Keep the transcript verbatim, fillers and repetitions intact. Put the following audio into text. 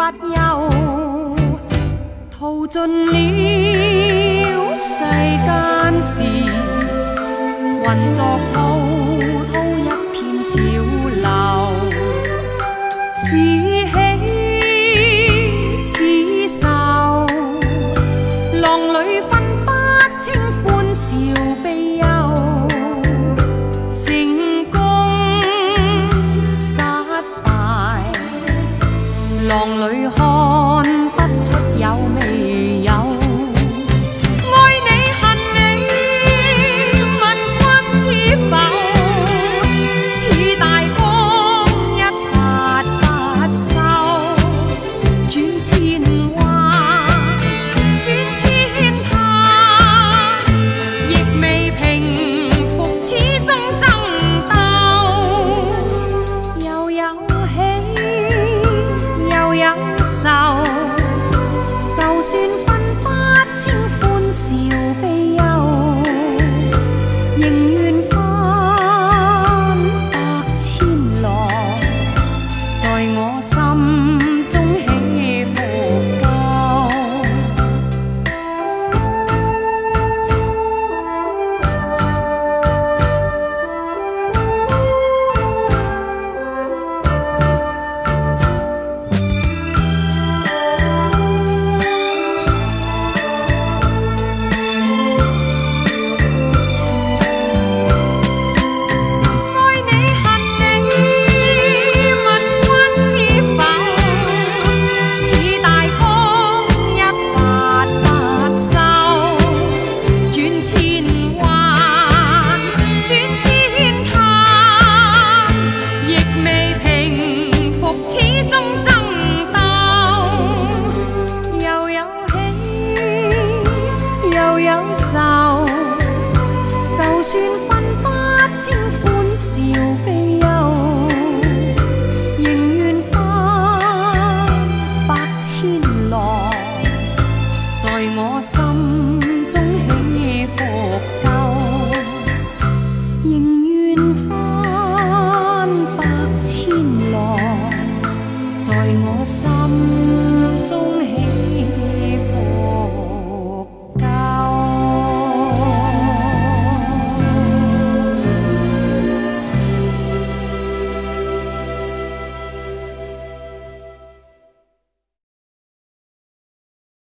不休，淘尽了世間事，混作滔滔一片潮流，是喜是愁，浪裏分不清歡笑悲憂，成功失敗，浪裏看不出有未有。愛你恨你，問君知否？似大江一發不收，轉千彎，轉千灘，亦未平復，始終爭鬥，又有喜又有愁，就算分不清歡笑悲憂，仍願翻百千浪，在我心中起伏夠。就算分不清歡笑悲憂，仍願翻百千浪，在我心中起伏。